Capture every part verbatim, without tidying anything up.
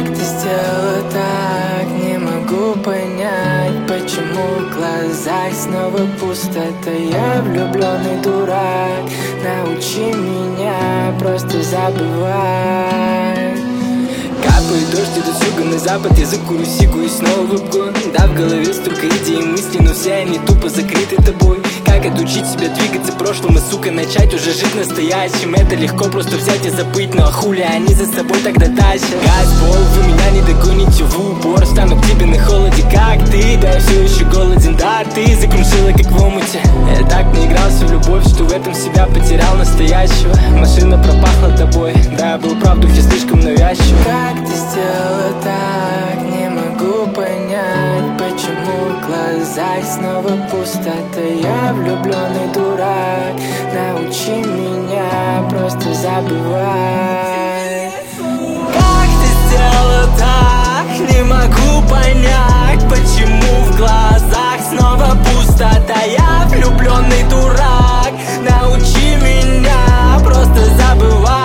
Как ты сделала так? Не могу понять, почему в глазах снова пустота. Я влюбленный дурак, научи меня просто забывать. Капает дождь, идут с юга на запад, я закурю сигу и снова в обгон. Да, в голове столько идей и мыслей, но все они тупо закрыты тобой. Как отучить себя двигаться прошлым и, сука, начать уже жить настоящим? Это легко просто взять и забыть, но хули они за собой тогда тащат? Газ, пол, вы меня не догоните в упор, стану к тебе на холоде, как ты. Да, я все еще голоден, да, ты закружила как в омуте. Я так не игрался в любовь, что в этом себя потерял настоящего. Машина пропахла тобой, да, я был прав, духе слишком навязчив. Как ты сделала так? Не могу понять, почему в глазах снова пустота. Я влюбленный дурак, научи меня просто забывать. Как ты сделала так? Не могу понять, почему в глазах снова пустота. Я влюбленный дурак, научи меня просто забывать.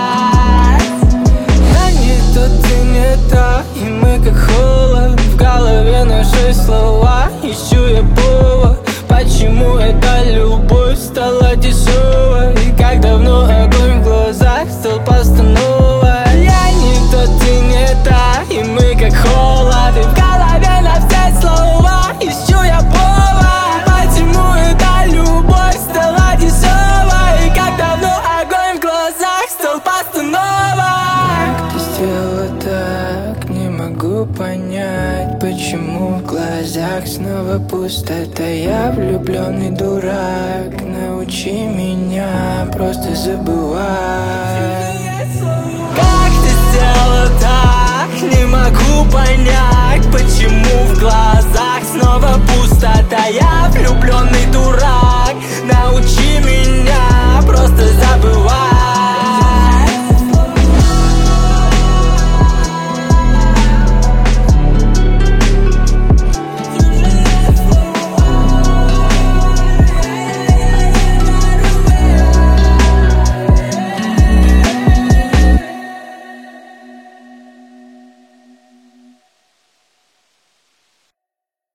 Я не тот, ты не та, и мы как холод. В голове наши слова, ищу я повод. Почему эта любовь стала дешевой? И как давно огонь в глазах стал постановой? Я не тот, ты не та, и мы как холод. И в голове на все слова ищу я повод. Почему эта любовь стала дешевой? И как давно огонь в глазах стал постановой? Как ты сделала так? Не могу понять, почему в глазах снова пустота. Я влюбленный дурак, научи меня просто забывать. Как ты сделала так? Не могу понять, почему в глазах снова пустота. Я влюбленный дурак.